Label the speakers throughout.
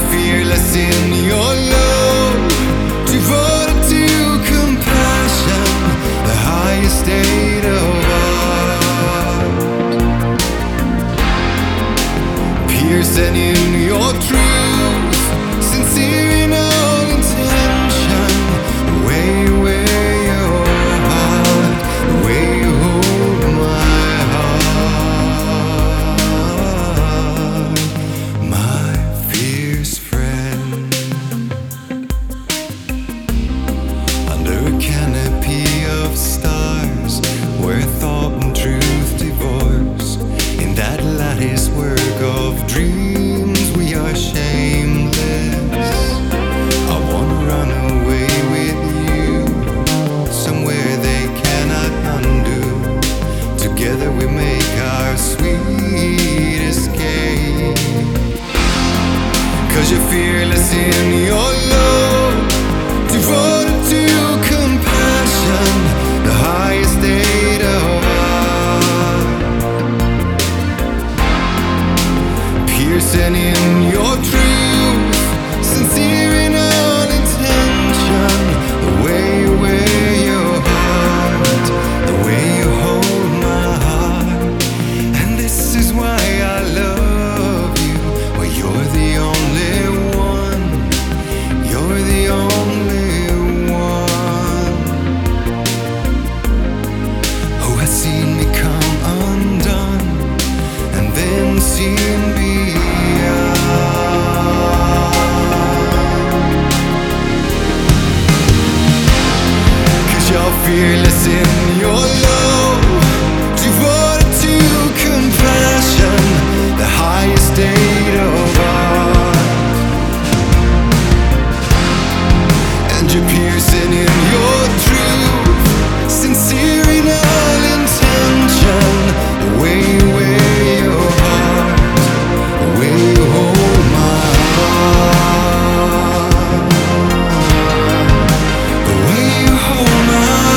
Speaker 1: fearless in your love, devoted to compassion, the highest state of art. Piercing in your truth, sincere in all intention, the way you wear your heart, the way you hold my heart, my fierce friend. Under a canopy of stars, where thought and truth divorce, in that lattice work of dreams, we are shameless. I wanna run away with you, somewhere they cannot undo. Together we make our sweet escape. 'Cause you're fearless in your love, devoted to compassion, the highest state of art. Piercing in your truth, sincere in all intention, the way you wear your heart, the way you hold my heart. And this is why I love you. Well, you're the only one, you're the only one who has seen me come undone and then seen fearless in your love, devoted to compassion, the highest state of art. And you're piercing in your truth, sincere in all intention, the way you wear your heart, the way you hold my heart, the way you hold my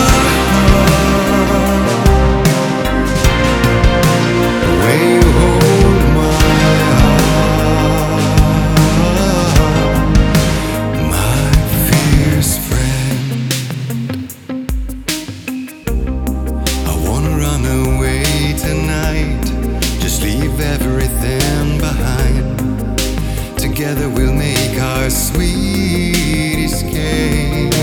Speaker 1: everything behind. Together we'll make our sweet escape.